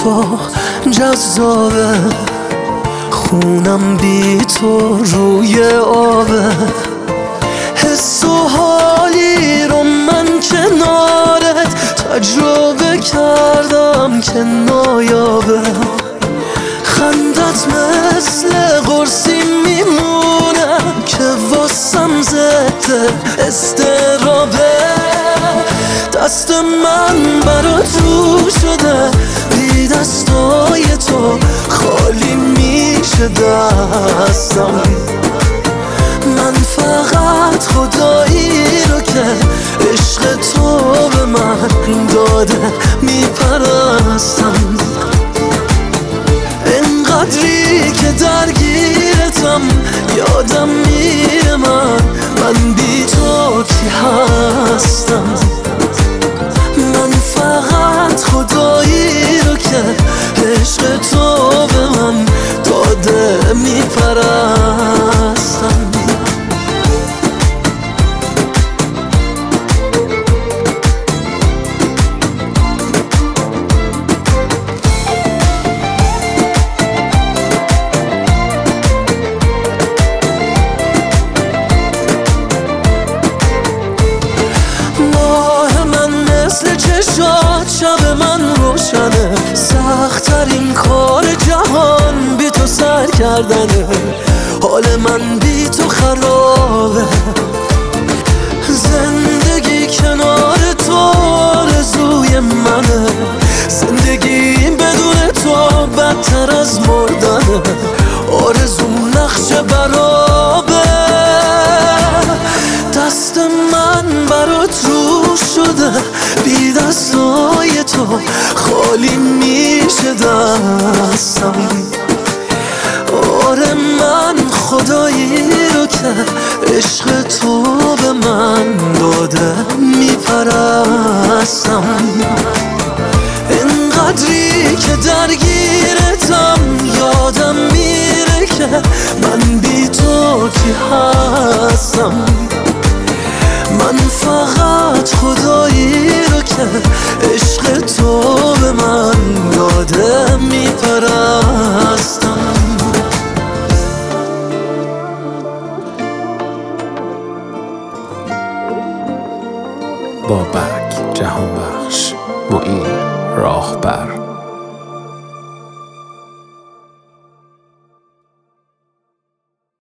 تو جذابه، خونم بی تو روی آبه. حس و حالی رو من کنارت تجربه کردم که نایابه. خندت مثل قرصی میمونه که واسم ضد استرابه. دست من برات رو شده، بی دستای تو خالی میشه دستم. من فقط خدایی رو که عشق تو به من داده میپرستم. انقدری که درگیرتم یادم میره من بی تو کی هستم. من فقط خدایی رو که عشق تو به من داده میپرستم. شب من روشنه، سخت‌ترین کار جهان بی تو سر کردنه. حال من بی تو خرابه، زندگی کنار تو آرزوی منه. زندگی بدون تو بدتر از مردنه، آرزوم نقش برابه. دست من برات رو شده، بی دستای تو خالی میشه دستم. آره من خدایی رو که عشق تو به من داده میپرستم. انقدری که درگیرتم